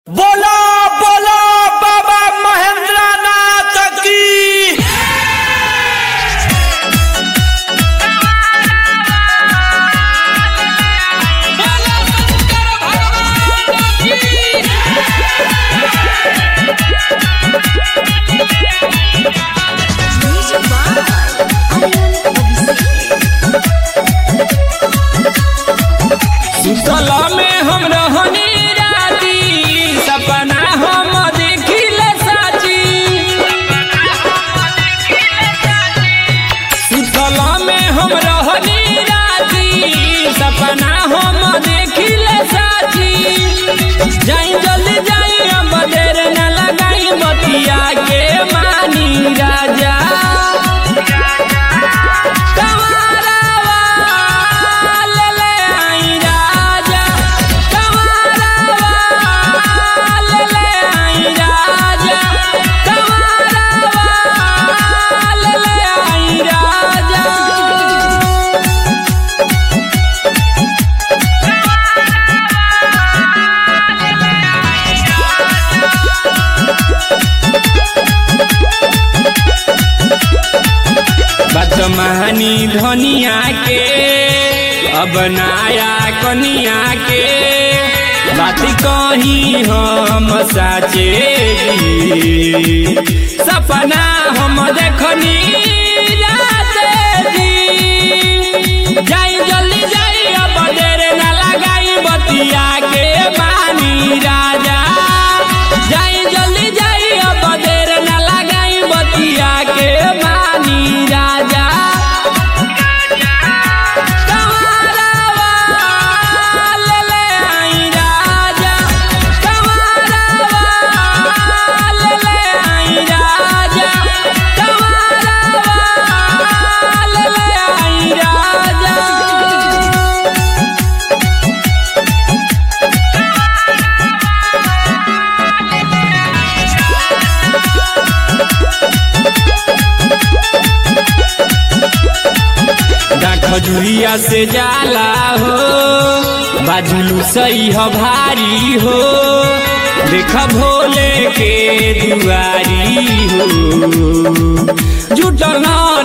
बोलो बोलो बाबा महेंद्रनाथ की। सुतला में हम रहनी राती सपना हम देखिले साची। सुतला में हम रहनी राती सपना हम देखिले साची। जाई जल्दी जाई अब देर न लगाई बतिया के मानी राजा। बदमानी धनिया के अब नाया कनिया के बात कही हम साचे। सपना हम देखनी राते जी। जाई जल्दी जाई अब देर न लगाई बतिया के मानी राजा। जाई जल्दी जाई अब देर न लगाई बतिया के मानी राजा। खजुरिया से जाला हो बाजुलू सही हो भारी हो। देख भोले के दुआरी हो जुटल